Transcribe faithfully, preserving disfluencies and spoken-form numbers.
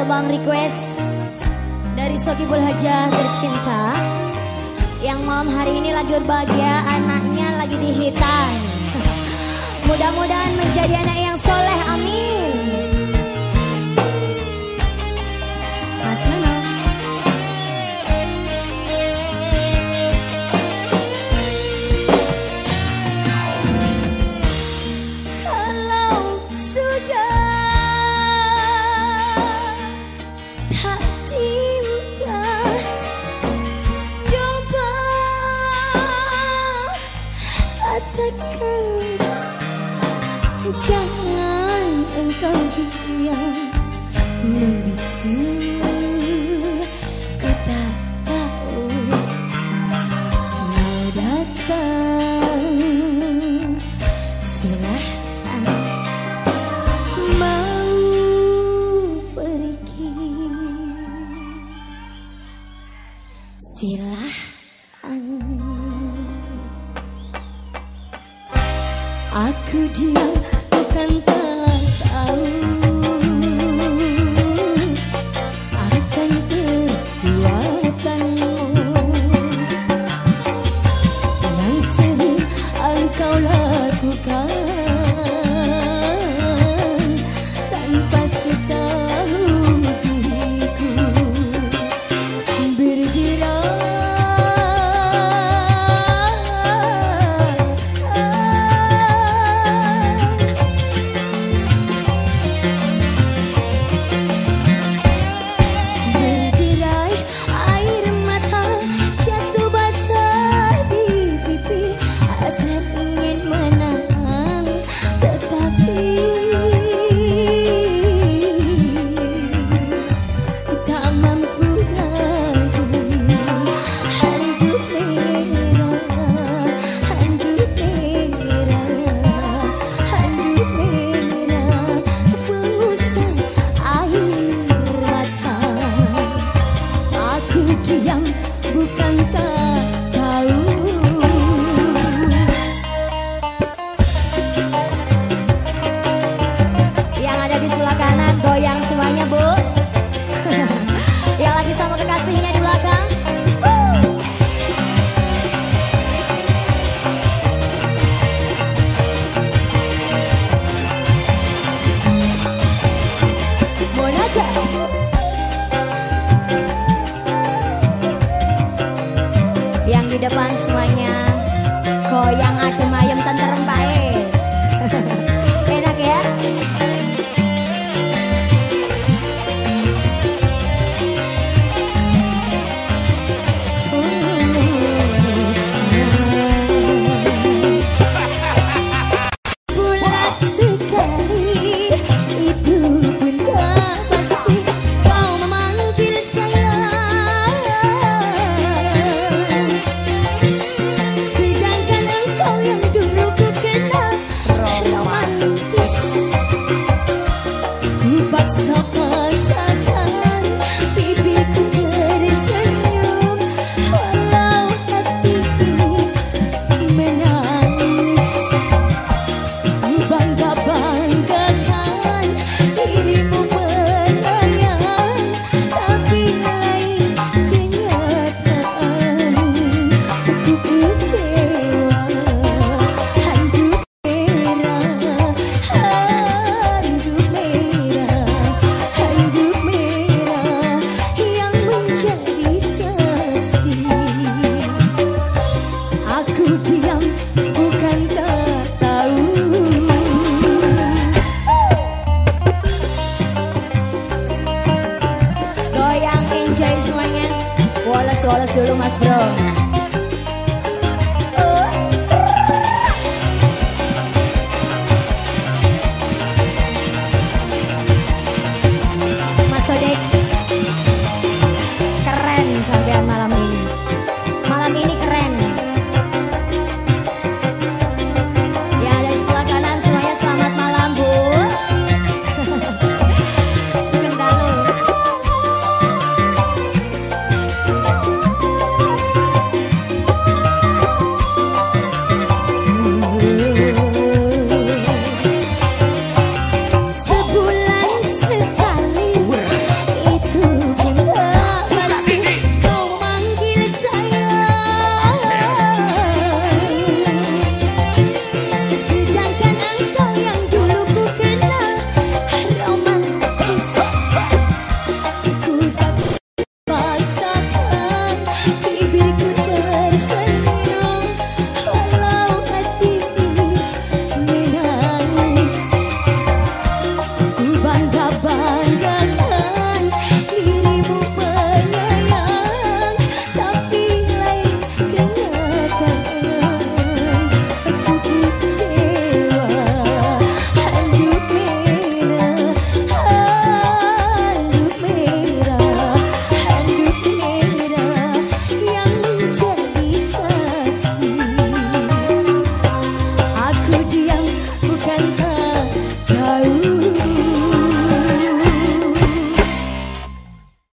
tebang request dari Sokibul Hajah tercinta yang malam hari ini lagi berbahagia, anaknya lagi dihitan. Mudah-mudahan menjadi anak yang soleh, amin. Mas Nono. Kalau sudah tak cinta, coba katakan. Jangan engkau diam membisu, ku tak tahu mau datang, silahkan mau pergi, silahkan. Aku diam bukan tak tahu akan perbuatanmu yang sering engkau lakukan tanpa setahu diriku. Bergerak bukan tak tahu. Yang ada di sebelah kanan goyang semuanya, Bu. Yang lagi sama kekasihnya di belakang. Monaga. Yang di depan semuanya goyang adem ayem tenterem bae. Enak ya? Bulat sekali itu pun tak pasti kau memanggil saya. Sedangkan engkau yang dulu ku kenal romantis, ku paksa-paksakan bibirku tersenyum walau hati ini menangis. Ku bangga-banggakan dirimu melayang, tapi lain kenyataan. Ku kecewa, handuk merah, handuk merah, handuk merah yang menjadi saksi. Aku diam bukan tak tahu. Goyang enjoy semuanya. Woles-woles dulu Mas Bro.